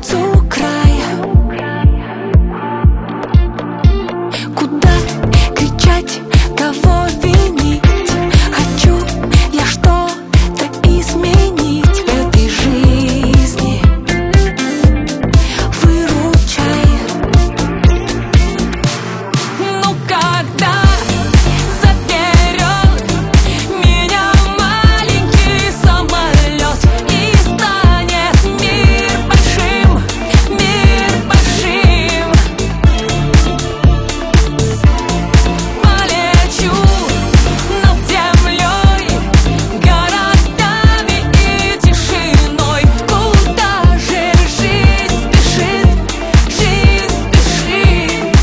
сердцу край. Куда кричать, кого винить? Хочу я что-то изменить в этой жизни. Выручай. Ну когда заберет меня маленький самолет и станет мир большим, мир большим. Полечу над землей, городами и тишиной. Куда же жизнь спешит, жизнь спешит.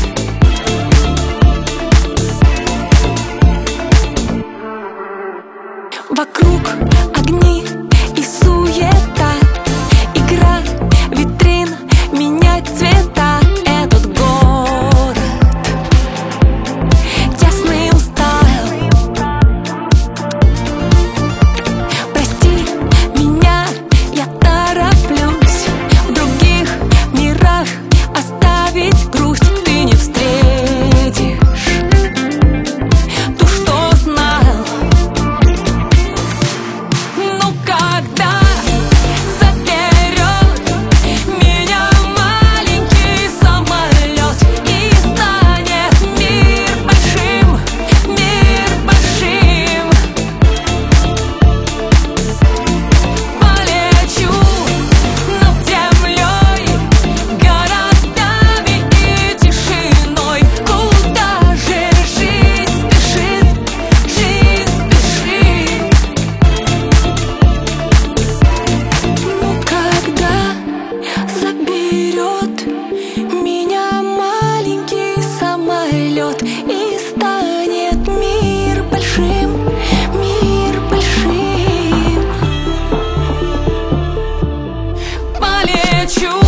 Вокруг огни и суета, игра витрин, менять цвета. Этот город тесный, устал. Прости меня, я тороплюсь. В других мирах оставить грусть. Ты не встретишь ту, что знал. Ну когда заберет меня маленький самолет и станет мир большим, мир большим. Полечу над землей, городами и тишиной. Куда же жизнь спешит, жизнь спешит. Ну когда заберет меня маленький самолет и станет мир большим, мир большим. Полечу